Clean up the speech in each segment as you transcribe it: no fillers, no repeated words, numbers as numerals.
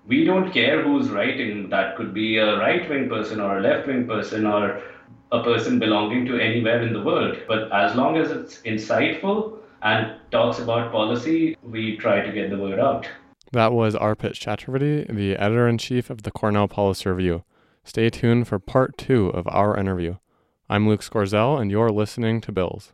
we don't care who's writing. That could be a right-wing person or a left-wing person or a person belonging to anywhere in the world. But as long as it's insightful and talks about policy, we try to get the word out. That was Arpit Chaturvedi, the editor-in-chief of the Cornell Policy Review. Stay tuned for part 2 of our interview. I'm Luke Scorzel, and you're listening to Bills.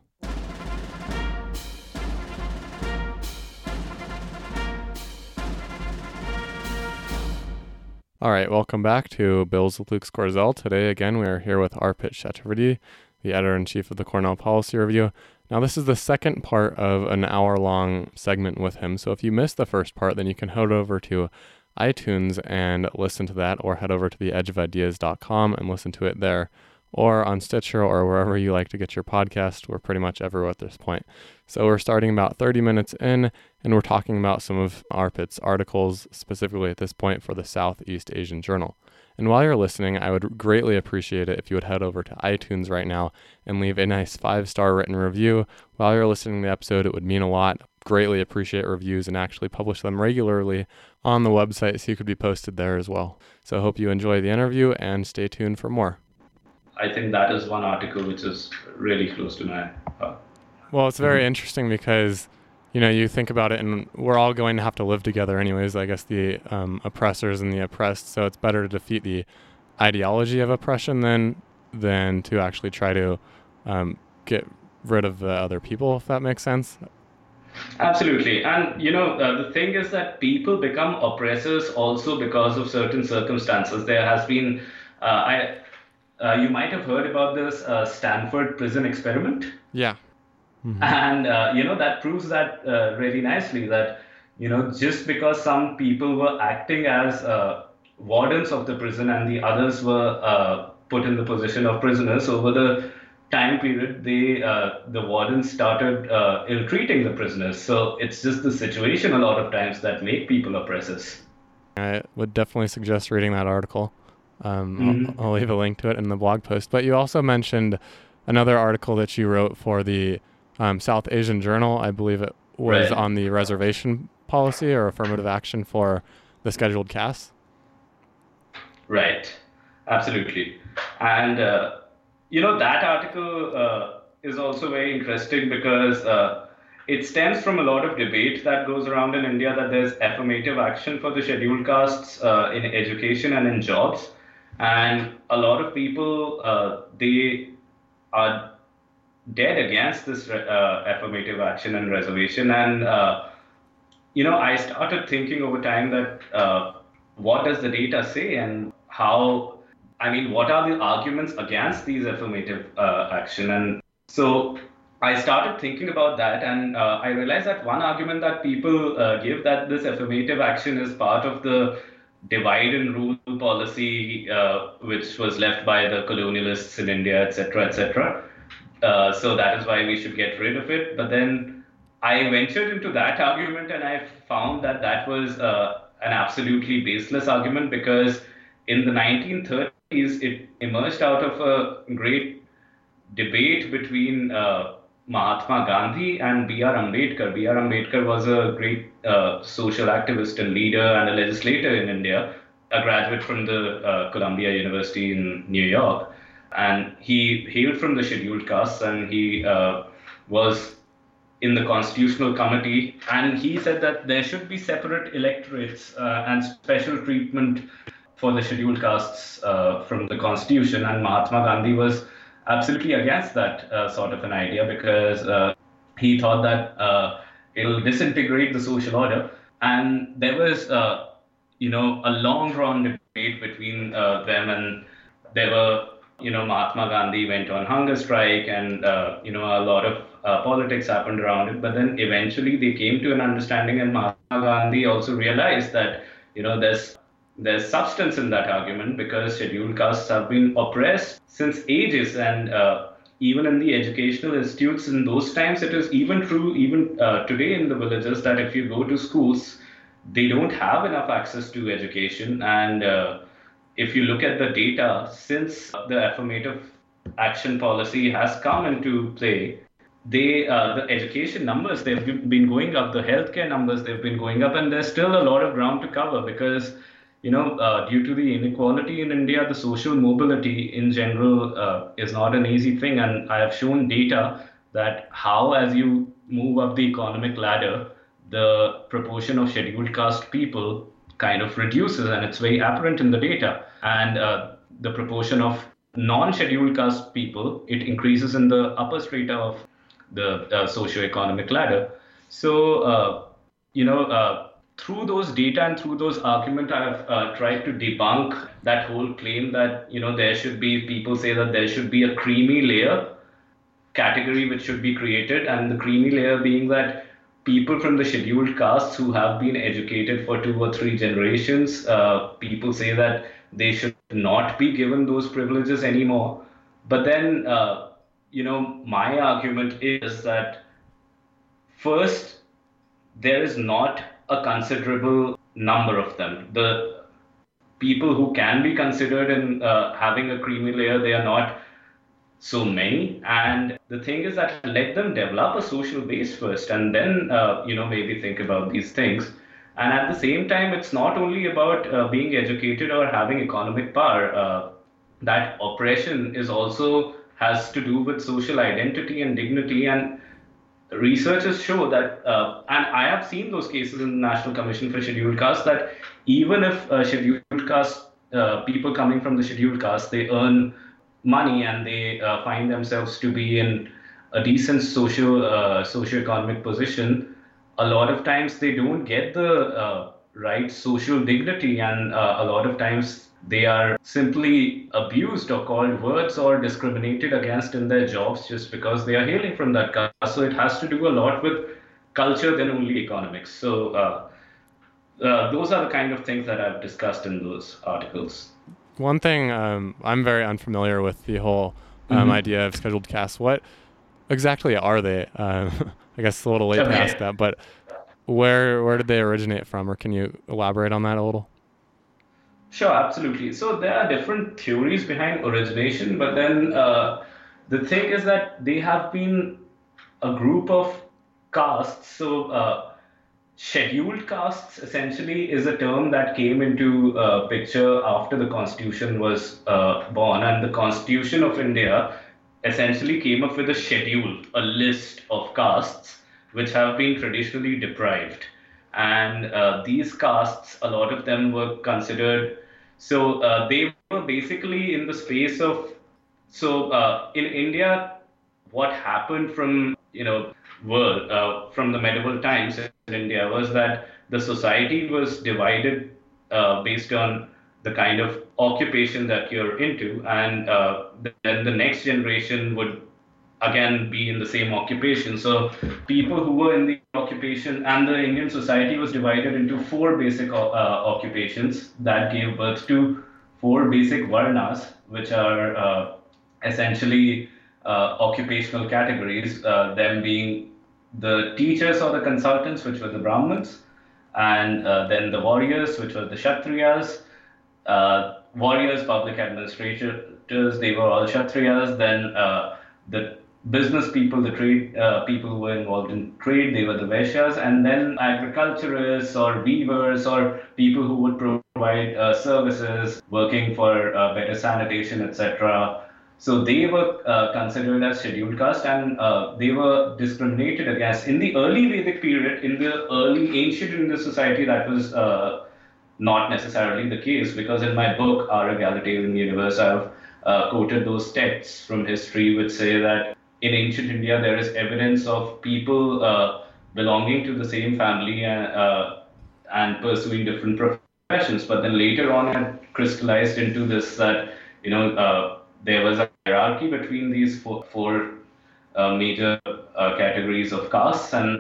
All right, welcome back to Bills with Luke Scorzel. Today, again, we are here with Arpit Chaturvedi, the editor-in-chief of the Cornell Policy Review. Now, this is the second part of an hour-long segment with him, so if you missed the first part, then you can head over to iTunes and listen to that, or head over to theedgeofideas.com and listen to it there, or on Stitcher, or wherever you like to get your podcast. We're pretty much everywhere at this point. So we're starting about 30 minutes in, and we're talking about some of Arpit's articles, specifically at this point for the Southeast Asian Journal. And while you're listening, I would greatly appreciate it if you would head over to iTunes right now and leave a nice 5-star written review. While you're listening to the episode, it would mean a lot. Greatly appreciate reviews and actually publish them regularly on the website, so you could be posted there as well. So I hope you enjoy the interview and stay tuned for more. I think that is one article which is really close to my heart. Well, it's very interesting because, you think about it, and we're all going to have to live together anyways, I guess, the oppressors and the oppressed, so it's better to defeat the ideology of oppression than to actually try to get rid of the other people, if that makes sense. Absolutely. And, the thing is that people become oppressors also because of certain circumstances. There has been, you might have heard about this Stanford prison experiment. Yeah. Mm-hmm. And, that proves that really nicely that, just because some people were acting as wardens of the prison and the others were put in the position of prisoners over the time period, the wardens started ill-treating the prisoners. So it's just the situation a lot of times that make people oppressors. I would definitely suggest reading that article. I'll leave a link to it in the blog post. But you also mentioned another article that you wrote for the South Asian Journal. I believe it was on the reservation policy or affirmative action for the scheduled casts. Right. Absolutely. And that article is also very interesting because it stems from a lot of debate that goes around in India that there's affirmative action for the scheduled castes in education and in jobs. And a lot of people, they are dead against this affirmative action and reservation. And, I started thinking over time that what does the data say and what are the arguments against these affirmative action? And so I started thinking about that, and I realized that one argument that people give that this affirmative action is part of the divide and rule policy, which was left by the colonialists in India, etc., etc. So that is why we should get rid of it. But then I ventured into that argument, and I found that that was an absolutely baseless argument because in the 1930s, it emerged out of a great debate between Mahatma Gandhi and B.R. Ambedkar. B.R. Ambedkar was a great social activist and leader and a legislator in India, a graduate from the Columbia University in New York. And he hailed from the scheduled castes, and he was in the Constitutional Committee. And he said that there should be separate electorates and special treatment for the scheduled castes from the Constitution. And Mahatma Gandhi was absolutely against that sort of an idea because he thought that it'll disintegrate the social order. And there was, a long drawn debate between them, and there were, Mahatma Gandhi went on hunger strike, and, a lot of politics happened around it. But then eventually they came to an understanding, and Mahatma Gandhi also realized that, there's substance in that argument because scheduled castes have been oppressed since ages, and even in the educational institutes in those times, it is even true even today in the villages that if you go to schools, they don't have enough access to education. And if you look at the data, since the affirmative action policy has come into play, the education numbers, they've been going up, the healthcare numbers, they've been going up, and there's still a lot of ground to cover because due to the inequality in India, the social mobility in general is not an easy thing. And I have shown data that how, as you move up the economic ladder, the proportion of scheduled caste people kind of reduces, and it's very apparent in the data. And the proportion of non-scheduled caste people, it increases in the upper strata of the socio-economic ladder. So, through those data and through those arguments, I've tried to debunk that whole claim that, there should be, people say that there should be a creamy layer category which should be created, and the creamy layer being that people from the scheduled castes who have been educated for 2 or 3 generations, people say that they should not be given those privileges anymore. But then, my argument is that first, there is not a considerable number of them. The people who can be considered in having a creamy layer, they are not so many. And the thing is that let them develop a social base first, and then maybe think about these things. And at the same time, it's not only about being educated or having economic power. That oppression is also has to do with social identity and dignity. And researchers show that, and I have seen those cases in the National Commission for Scheduled Castes, that even if scheduled caste people coming from the scheduled caste, they earn money and they find themselves to be in a decent socio-economic position, a lot of times they don't get the right social dignity, and a lot of times they are simply abused or called words or discriminated against in their jobs just because they are hailing from that caste. So it has to do a lot with culture than only economics. So those are the kind of things that I've discussed in those articles. One thing, I'm very unfamiliar with the whole idea of scheduled castes. What exactly are they? I guess it's a little late to ask that, but where did they originate from, or can you elaborate on that a little? Sure, absolutely. So there are different theories behind origination, but then the thing is that they have been a group of castes. So scheduled castes essentially is a term that came into picture after the constitution was born, and the Constitution of India essentially came up with a schedule, a list of castes which have been traditionally deprived. And these castes, a lot of them were considered, so they were basically in the space of, so in India, what happened from, world, from the medieval times in India was that the society was divided based on the kind of occupation that you're into, and then the next generation would again be in the same occupation. So people who were in the occupation, and the Indian society was divided into 4 basic occupations that gave birth to 4 basic varnas, which are essentially occupational categories, them being the teachers or the consultants, which were the Brahmins, and then the warriors, which were the Kshatriyas, warriors, public administrators, they were all Kshatriyas. Then the business people, the trade people who were involved in trade, they were the Vaishyas, and then agriculturists or weavers or people who would provide services, working for better sanitation, etc. So they were considered as scheduled caste, and they were discriminated against. In the early Vedic period, in the early ancient Indian society, that was not necessarily the case, because in my book, Our Egalitarian Universe, I've quoted those texts from history which say that in ancient India, there is evidence of people belonging to the same family and pursuing different professions. But then later on, it crystallized into this that, there was a hierarchy between these four major categories of castes, and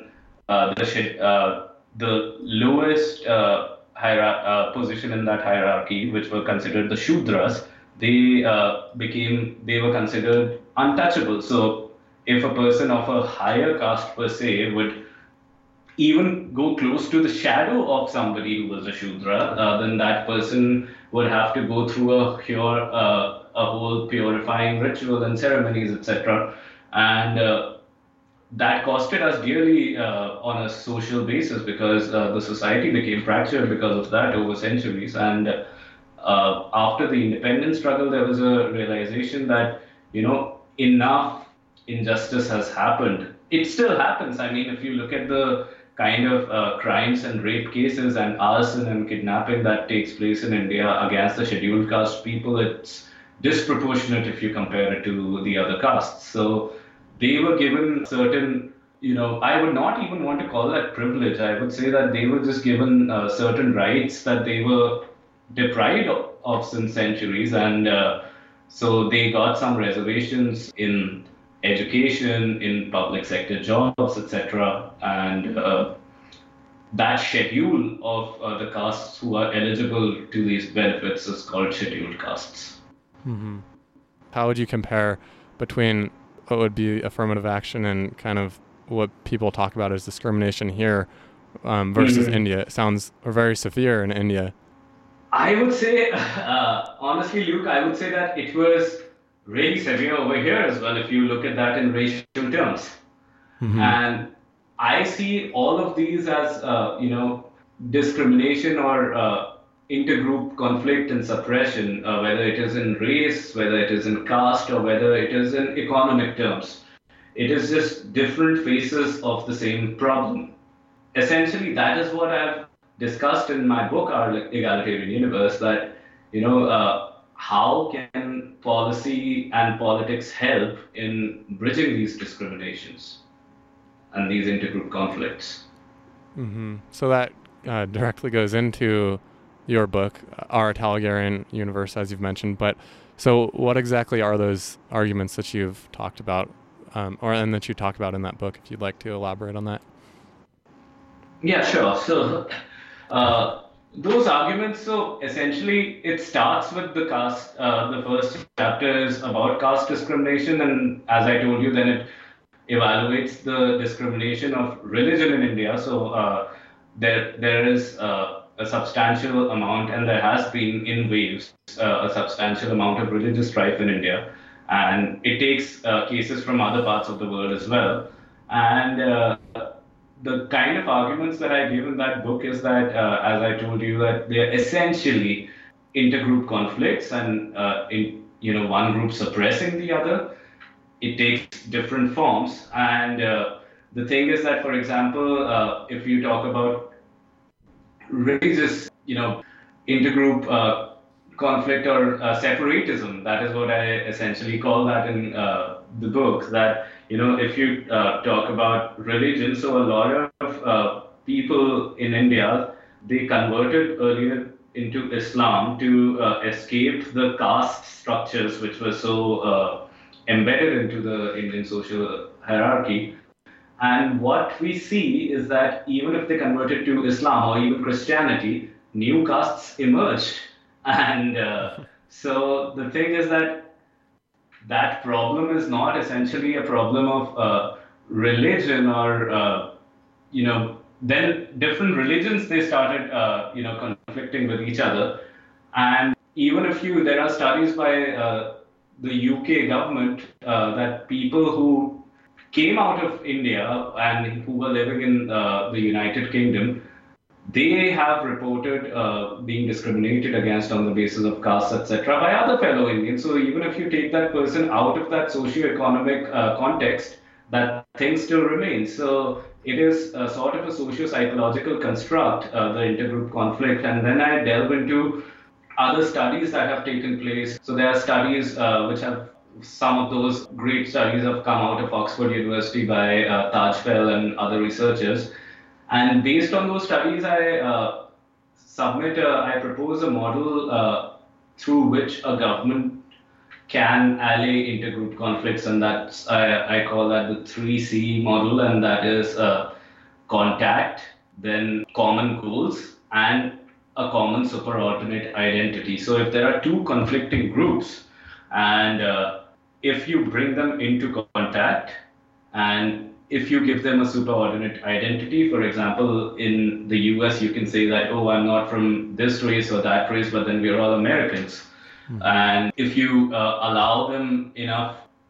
the lowest position in that hierarchy, which were considered the Shudras, they were considered untouchable. So if a person of a higher caste per se would even go close to the shadow of somebody who was a Shudra, then that person would have to go through a whole purifying ritual and ceremonies, etc. And that costed us dearly on a social basis because the society became fractured because of that over centuries. And after the independence struggle, there was a realization that, enough injustice has happened. It still happens. I mean, if you look at the kind of crimes and rape cases and arson and kidnapping that takes place in India against the scheduled caste people, it's disproportionate if you compare it to the other castes. So they were given certain, I would not even want to call that privilege. I would say that they were just given certain rights that they were deprived of since centuries. And so they got some reservations in education, in public sector jobs, etc. And that schedule of the castes who are eligible to these benefits is called scheduled castes. Mm-hmm. How would you compare between what would be affirmative action and kind of what people talk about as discrimination here versus India? It sounds very severe in India. I would say, honestly, Luke, I would say that it was really severe over here as well, if you look at that in racial terms. Mm-hmm. And I see all of these as, discrimination or intergroup conflict and suppression, whether it is in race, whether it is in caste, or whether it is in economic terms. It is just different faces of the same problem. Essentially, that is what I've discussed in my book, Our Egalitarian Universe, that, how can policy and politics help in bridging these discriminations and these intergroup conflicts? Mm-hmm. So that directly goes into your book, Our Egalitarian Universe, as you've mentioned. But so what exactly are those arguments that you've talked about, and that you talk about in that book, if you'd like to elaborate on that? Yeah, sure. So those arguments, so essentially it starts with the caste, the first chapter is about caste discrimination, and as I told you, then it evaluates the discrimination of religion in India. So there is a substantial amount, and there has been in waves, a substantial amount of religious strife in India. And it takes cases from other parts of the world as well. And the kind of arguments that I give in that book is that, as I told you, that they're essentially intergroup conflicts, and one group suppressing the other. It takes different forms, and the thing is that, for example, if you talk about religious, intergroup conflict or separatism, that is what I essentially call that in the book. That if you talk about religion, so a lot of people in India, they converted earlier into Islam to escape the caste structures which were so embedded into the Indian social hierarchy. And what we see is that even if they converted to Islam or even Christianity, new castes emerged. And so the thing is that problem is not essentially a problem of religion or, then different religions, they started, conflicting with each other. And even there are studies by the UK government that people who came out of India and who were living in the United Kingdom, they have reported being discriminated against on the basis of caste, etc., by other fellow Indians. So even if you take that person out of that socio-economic context, that thing still remains. So it is a sort of a socio-psychological construct, the intergroup conflict. And then I delve into other studies that have taken place. So there are studies which have, some of those great studies have come out of Oxford University by Tajfel and other researchers. And based on those studies, I propose a model through which a government can allay intergroup conflicts, and that's, I call that the 3C model, and that is contact, then common goals, and a common superordinate identity. So if there are two conflicting groups, and if you bring them into contact, and if you give them a superordinate identity, for example, in the US, you can say that, oh, I'm not from this race or that race, but then we're all Americans. Mm-hmm. And if you allow them enough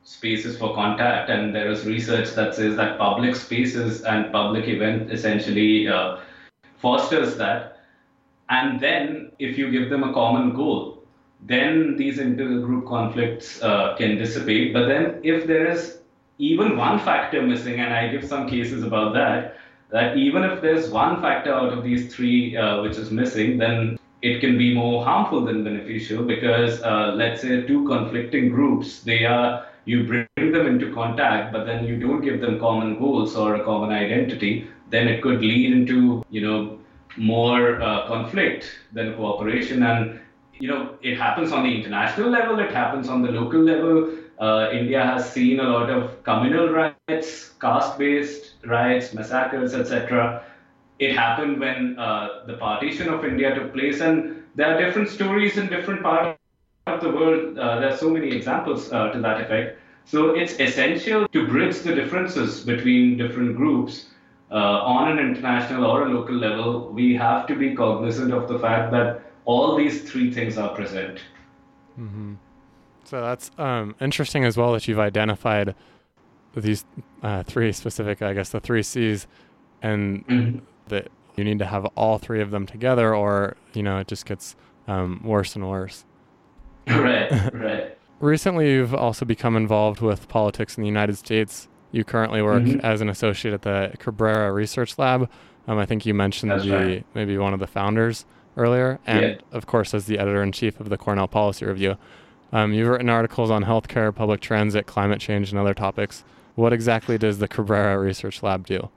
spaces for contact, and there is research that says that public spaces and public event essentially fosters that. And then if you give them a common goal, then these intergroup conflicts can dissipate. But then if there is even one factor missing, and I give some cases about that, that even if there's one factor out of these three which is missing, then it can be more harmful than beneficial, because let's say two conflicting groups, you bring them into contact, but then you don't give them common goals or a common identity, then it could lead into, more conflict than cooperation. And, it happens on the international level, it happens on the local level. India has seen a lot of communal riots, caste-based riots, massacres, etc. It happened when the partition of India took place, and there are different stories in different parts of the world. There are so many examples to that effect. So it's essential to bridge the differences between different groups on an international or a local level. We have to be cognizant of the fact that all these three things are present. Mm-hmm. So that's interesting as well that you've identified these three specific, I guess, the three C's, and that you need to have all three of them together, or it just gets worse and worse. Right. Recently, you've also become involved with politics in the United States. You currently work as an associate at the Cabrera Research Lab. I think you mentioned maybe one of the founders earlier, and of course as the editor-in-chief of the Cornell Policy Review. You've written articles on healthcare, public transit, climate change, and other topics. What exactly does the Cabrera Research Lab do?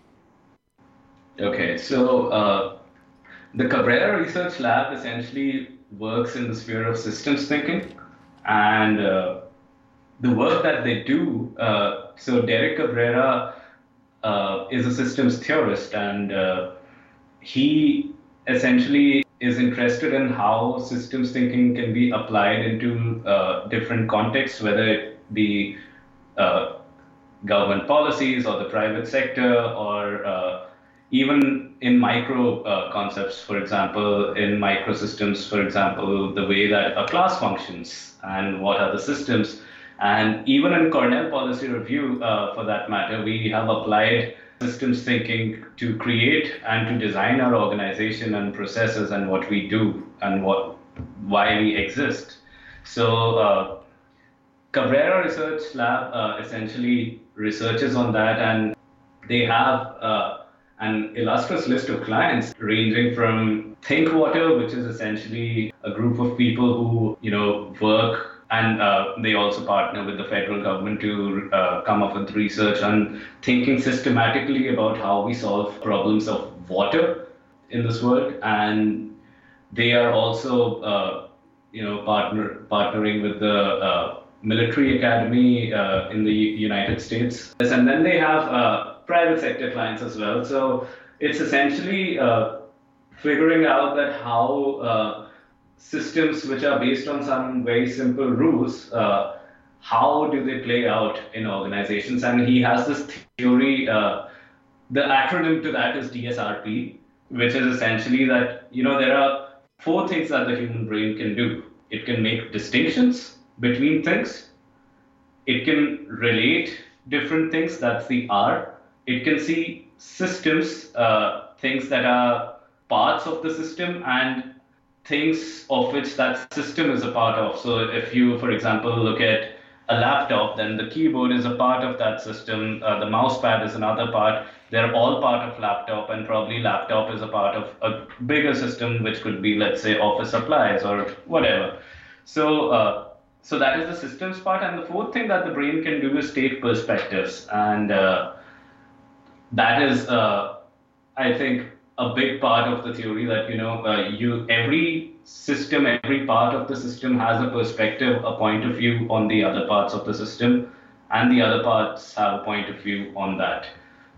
Okay, so the Cabrera Research Lab essentially works in the sphere of systems thinking, and the work that they do, so Derek Cabrera is a systems theorist, and he essentially is interested in how systems thinking can be applied into different contexts, whether it be government policies or the private sector, or even in micro concepts, for example, in microsystems, for example, the way that a class functions and what are the systems. And even in Cornell Policy Review, for that matter, we have applied systems thinking to create and to design our organization and processes and what we do and why we exist. So Cabrera Research Lab essentially researches on that, and they have an illustrious list of clients ranging from ThinkWater, which is essentially a group of people who work, and they also partner with the federal government to come up with research on thinking systematically about how we solve problems of water in this world. And they are also partnering with the military academy in the United States. And then they have private sector clients as well. So it's essentially figuring out that how systems which are based on some very simple rules, how do they play out in organizations? And he has this theory, the acronym to that is DSRP, which is essentially that, there are four things that the human brain can do. It can make distinctions between things. It can relate different things, that's the R. It can see systems, things that are parts of the system and things of which that system is a part of. So if you, for example, look at a laptop, then the keyboard is a part of that system, the mouse pad is another part. They're all part of laptop, and probably laptop is a part of a bigger system, which could be, let's say, office supplies or whatever. So so that is the systems part. And the fourth thing that the brain can do is take perspectives. And that is, I think, a big part of the theory that, every system, every part of the system has a perspective, a point of view on the other parts of the system, and the other parts have a point of view on that.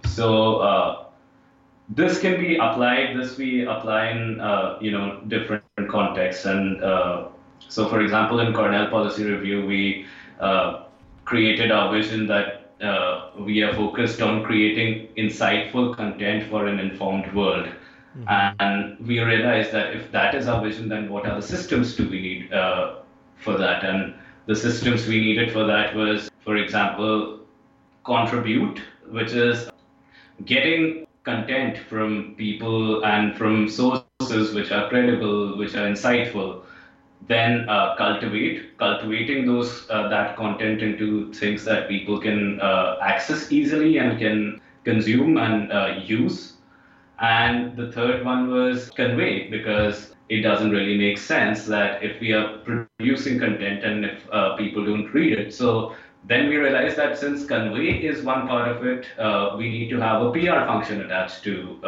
So this can be applied, we apply in, different contexts. And so, for example, in Cornell Policy Review, we created our vision that we are focused on creating insightful content for an informed world. And we realized that if that is our vision, then what are the systems do we need for that? And the systems we needed for that was, for example, contribute, which is getting content from people and from sources which are credible, which are insightful, then cultivating those that content into things that people can access easily and can consume and use. And the third one was convey, because it doesn't really make sense that if we are producing content and if people don't read it. So then we realized that since convey is one part of it, we need to have a PR function attached to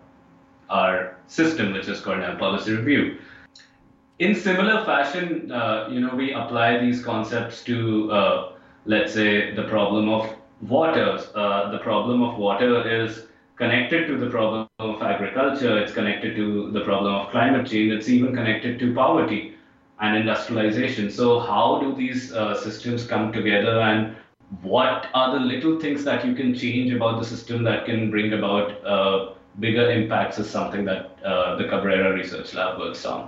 our system, which is Cornell Policy Review. In similar fashion, we apply these concepts to, let's say, the problem of water. The problem of water is connected to the problem of agriculture. It's connected to the problem of climate change. It's even connected to poverty and industrialization. So how do these systems come together, and what are the little things that you can change about the system that can bring about bigger impacts, is something that the Cabrera Research Lab works on.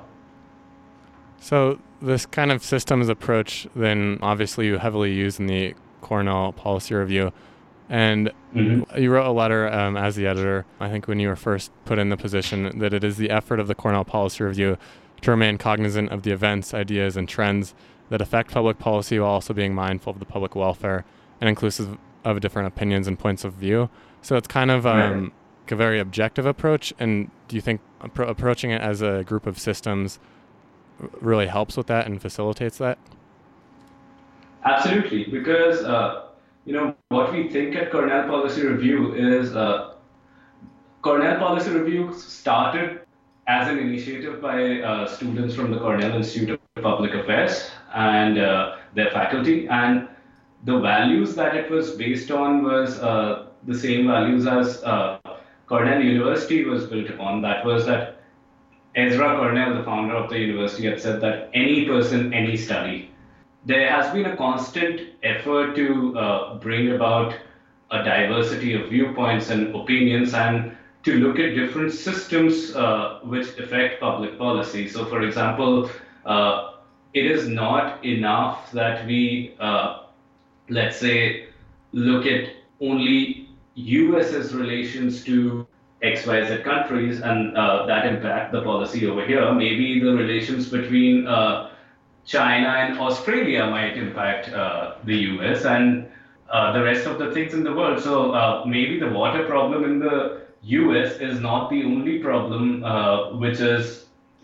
So this kind of systems approach, then obviously you heavily use in the Cornell Policy Review. And you wrote a letter as the editor, I think when you were first put in the position, that it is the effort of the Cornell Policy Review to remain cognizant of the events, ideas, and trends that affect public policy while also being mindful of the public welfare and inclusive of different opinions and points of view. So it's kind of a very objective approach. And do you think approaching it as a group of systems really helps with that and facilitates that? Absolutely, because what we think at Cornell Policy Review is Cornell Policy Review started as an initiative by students from the Cornell Institute of Public Affairs and their faculty, and the values that it was based on was the same values as Cornell University was built upon. That was that Ezra Cornell, the founder of the university, had said that any person, any study. There has been a constant effort to bring about a diversity of viewpoints and opinions, and to look at different systems which affect public policy. So, for example, it is not enough that we, let's say, look at only US's relations to XYZ countries and that impact the policy over here. Maybe the relations between China and Australia might impact the US and the rest of the things in the world. So maybe the water problem in the US is not the only problem which is,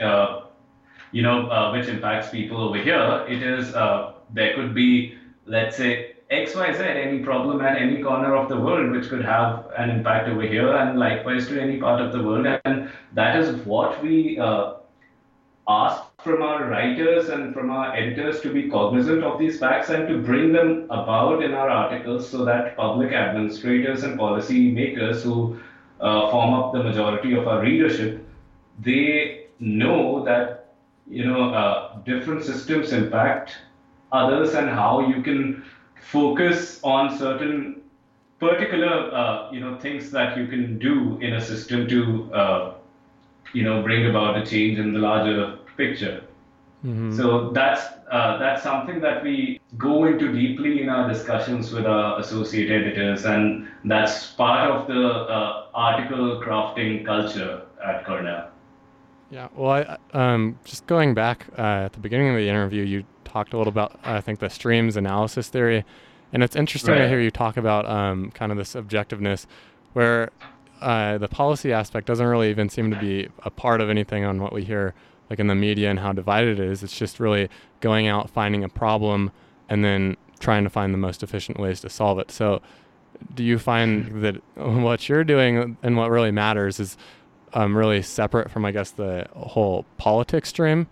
which impacts people over here. It is, there could be, let's say, XYZ, any problem at any corner of the world, which could have an impact over here, and likewise to any part of the world. And that is what we ask from our writers and from our editors, to be cognizant of these facts and to bring them about in our articles, so that public administrators and policy makers who form up the majority of our readership, they know that different systems impact others, and how you can focus on certain particular things that you can do in a system to bring about a change in the larger picture. So that's something that we go into deeply in our discussions with our associate editors, and that's part of the article crafting culture at Cornell. Yeah, well, just going back at the beginning of the interview, you talked a little about, I think, the streams analysis theory. And it's interesting to hear you talk about kind of this objectiveness, where the policy aspect doesn't really even seem to be a part of anything on what we hear like in the media and how divided it is. It's just really going out, finding a problem, and then trying to find the most efficient ways to solve it. So do you find that what you're doing and what really matters is really separate from, I guess, the whole politics stream?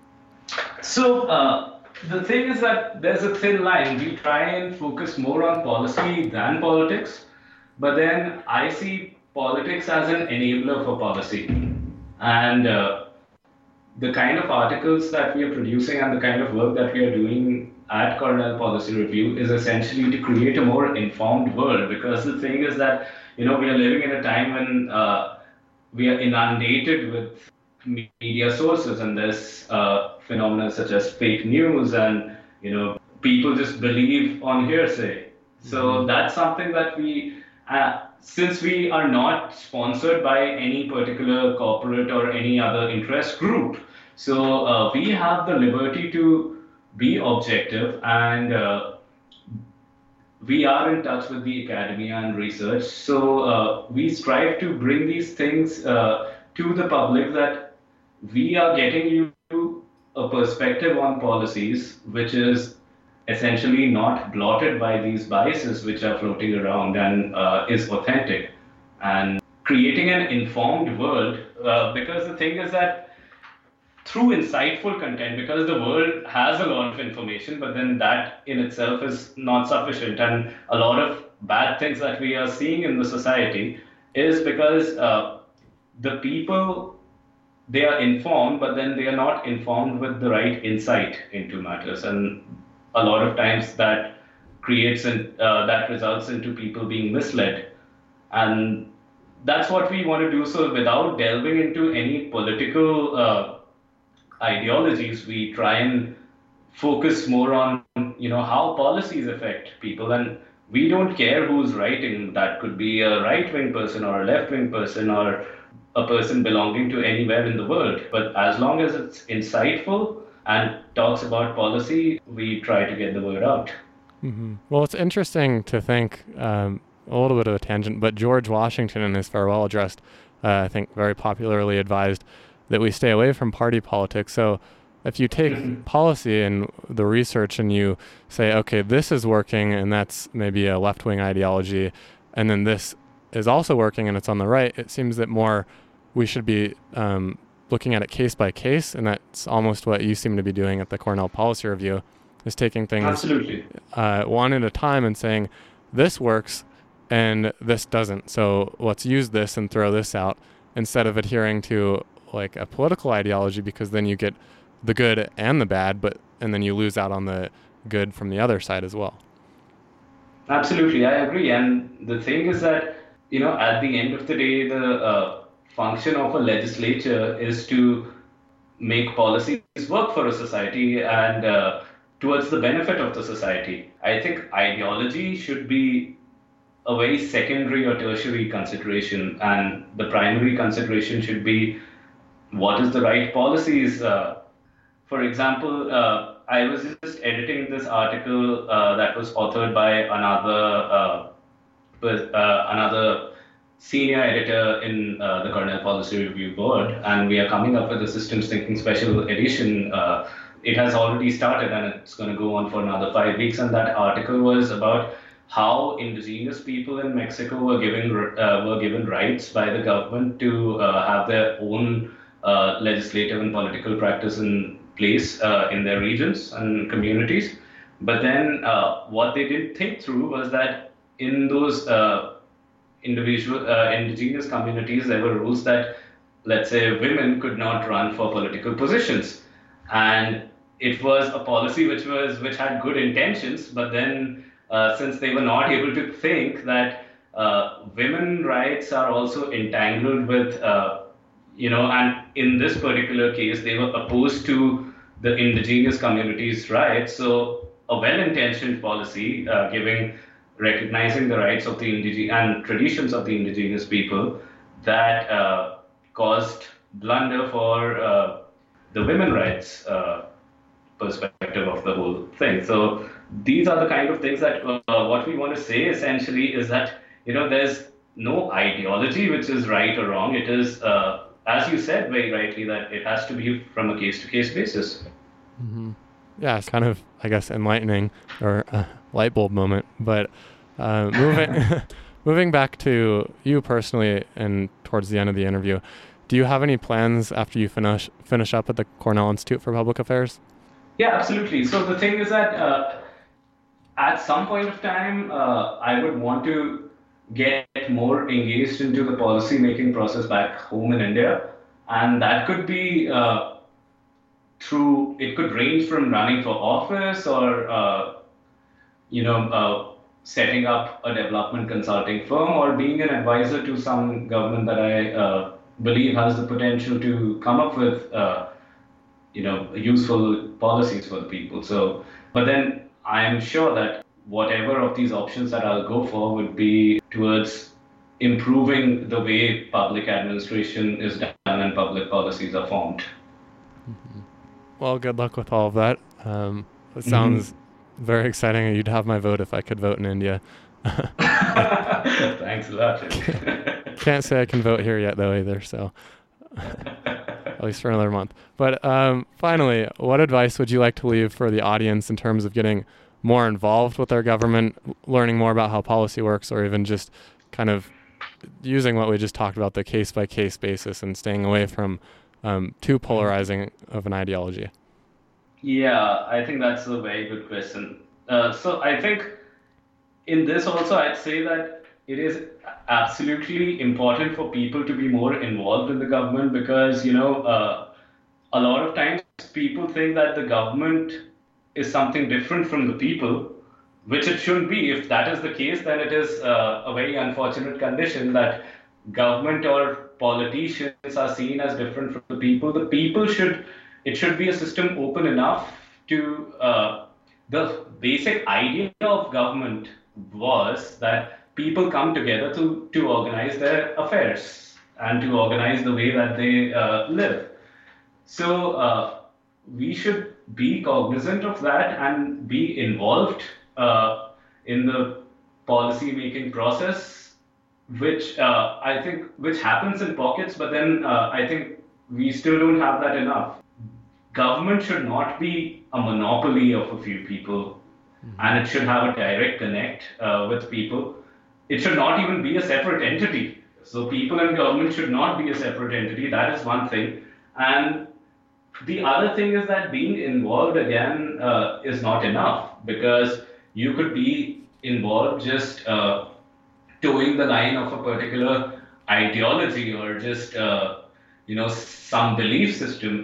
So the thing is that there's a thin line. We try and focus more on policy than politics, but then I see politics as an enabler for policy. And the kind of articles that we are producing and the kind of work that we are doing at Cornell Policy Review is essentially to create a more informed world. Because the thing is that, we are living in a time when we are inundated with media sources, and there's phenomena such as fake news and people just believe on hearsay. So that's something that since we are not sponsored by any particular corporate or any other interest group, so we have the liberty to be objective, and we are in touch with the academia and research. So we strive to bring these things to the public, that we are getting you a perspective on policies which is essentially not blotted by these biases which are floating around, and is authentic, and creating an informed world. Because the thing is that through insightful content, because the world has a lot of information, but then that in itself is not sufficient. And a lot of bad things that we are seeing in the society is because the people, they are informed, but then they are not informed with the right insight into matters. And a lot of times that that results into people being misled. And that's what we want to do. So without delving into any political ideologies, we try and focus more on how policies affect people. And we don't care who's writing. That could be a right-wing person or a left-wing person or a person belonging to anywhere in the world. But as long as it's insightful and talks about policy, we try to get the word out. Mm-hmm. Well, it's interesting to think, a little bit of a tangent, but George Washington in his farewell address, I think very popularly advised that we stay away from party politics. So if you take policy and the research and you say, okay, this is working and that's maybe a left-wing ideology, and then this is also working and it's on the right, it seems that more we should be looking at it case by case, and that's almost what you seem to be doing at the Cornell Policy Review, is taking things Absolutely. One at a time and saying, this works and this doesn't, so let's use this and throw this out, instead of adhering to like a political ideology, because then you get the good and the bad, and then you lose out on the good from the other side as well. Absolutely, I agree. And the thing is that, at the end of the day, the function of a legislature is to make policies work for a society and towards the benefit of the society. I think ideology should be a very secondary or tertiary consideration, and the primary consideration should be what is the right policies. For example, I was just editing this article that was authored by another senior editor in the Cornell Policy Review Board, and we are coming up with a Systems Thinking Special Edition. It has already started and it's going to go on for another 5 weeks. And that article was about how indigenous people in Mexico were given rights by the government to have their own legislative and political practice in place in their regions and communities. But then what they didn't think through was that in those indigenous communities, there were rules that, let's say, women could not run for political positions. And it was a policy which had good intentions, but then since they were not able to think that women rights are also entangled with, and in this particular case, they were opposed to the indigenous communities' rights. So a well-intentioned policy recognizing the rights of the indigenous and traditions of the indigenous people, that caused blunder for the women rights perspective of the whole thing. So these are the kind of things that what we want to say essentially is that, there's no ideology which is right or wrong. It is, as you said very rightly, that it has to be from a case-to-case basis. Mm-hmm. Yeah, it's kind of, I guess, enlightening, or a light bulb moment. But moving back to you personally and towards the end of the interview, do you have any plans after you finish up at the Cornell Institute for Public Affairs? Yeah, absolutely. So the thing is that at some point of time, I would want to get more engaged into the policy making process back home in India. And that could be it could range from running for office or, setting up a development consulting firm, or being an advisor to some government that I believe has the potential to come up with, useful policies for the people. So, but then I'm sure that whatever of these options that I'll go for would be towards improving the way public administration is done and public policies are formed. Mm-hmm. Well, good luck with all of that. It sounds very exciting. You'd have my vote if I could vote in India. Thanks a lot. Can't say I can vote here yet, though, either. So, at least for another month. But finally, what advice would you like to leave for the audience in terms of getting more involved with their government, learning more about how policy works, or even just kind of using what we just talked about, the case-by-case basis, and staying away from too polarizing of an ideology? Yeah, I think that's a very good question. So I think in this also, I'd say that it is absolutely important for people to be more involved in the government because, a lot of times people think that the government is something different from the people, which it shouldn't be. If that is the case, then it is a very unfortunate condition that government or politicians are seen as different from the people. It should be a system open enough to, the basic idea of government was that people come together to organize their affairs and to organize the way that they live. So we should be cognizant of that and be involved in the policy making process, which I think which happens in pockets, but then I think we still don't have that enough. Government should not be a monopoly of a few people, and it should have a direct connect with people. It should not even be a separate entity. So people and government should not be a separate entity. That is one thing. And the other thing is that being involved again is not enough because you could be involved just towing the line of a particular ideology or just some belief system.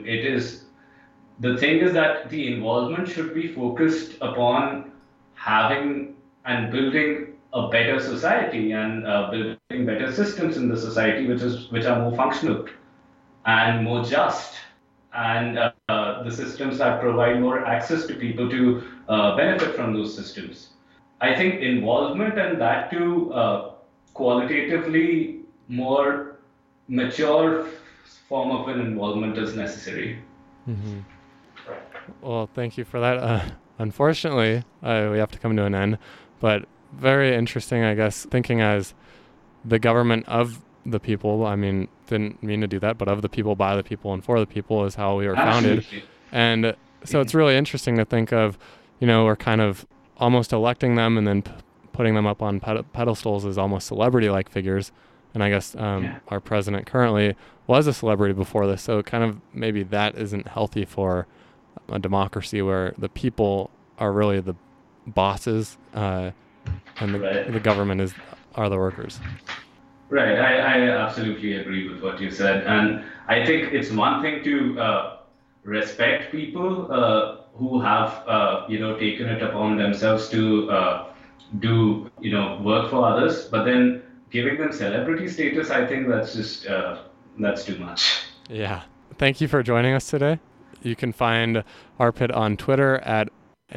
The thing is that the involvement should be focused upon having and building a better society and building better systems in the society which are more functional and more just, and the systems that provide more access to people to benefit from those systems. I think involvement and that too qualitatively more mature form of an involvement is necessary. Mm-hmm. Well, thank you for that. Unfortunately, we have to come to an end, but very interesting, I guess, thinking as the government of the people. I mean, didn't mean to do that, but of the people, by the people, and for the people is how we were founded. And so it's really interesting to think of, we're kind of almost electing them and then putting them up on pedestals as almost celebrity-like figures. And I guess our president currently was a celebrity before this, so kind of maybe that isn't healthy for a democracy where the people are really the bosses and the government are the workers. Right, I absolutely agree with what you said, and I think it's one thing to respect people who have taken it upon themselves to do work for others, but then giving them celebrity status, I think that's just that's too much. Yeah, thank you for joining us today. You can find Arpit on Twitter at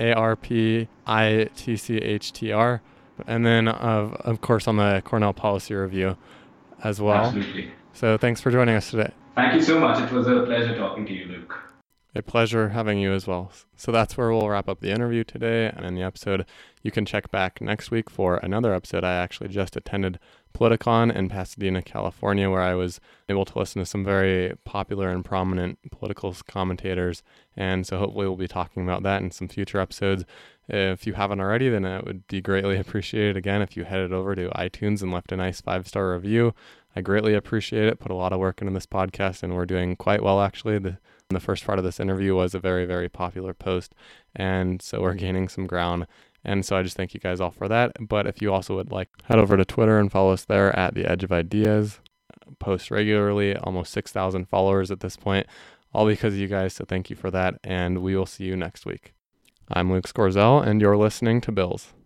ARPITCHTR, and then of course on the Cornell Policy Review as well. Absolutely. So thanks for joining us today. Thank you so much. It was a pleasure talking to you, Luke. A pleasure having you as well. So that's where we'll wrap up the interview today and in the episode. You can check back next week for another episode. I actually just attended Politicon in Pasadena, California, where I was able to listen to some very popular and prominent political commentators. And so hopefully we'll be talking about that in some future episodes. If you haven't already, then it would be greatly appreciated again if you headed over to iTunes and left a nice 5-star review. I greatly appreciate it. Put a lot of work into this podcast, and we're doing quite well, actually. The first part of this interview was a very, very popular post, and so we're gaining some ground. And so I just thank you guys all for that. But if you also would like, head over to Twitter and follow us there at The Edge of Ideas. Post regularly, almost 6,000 followers at this point, all because of you guys. So thank you for that, and we will see you next week. I'm Luke Scorzel, and you're listening to Bills.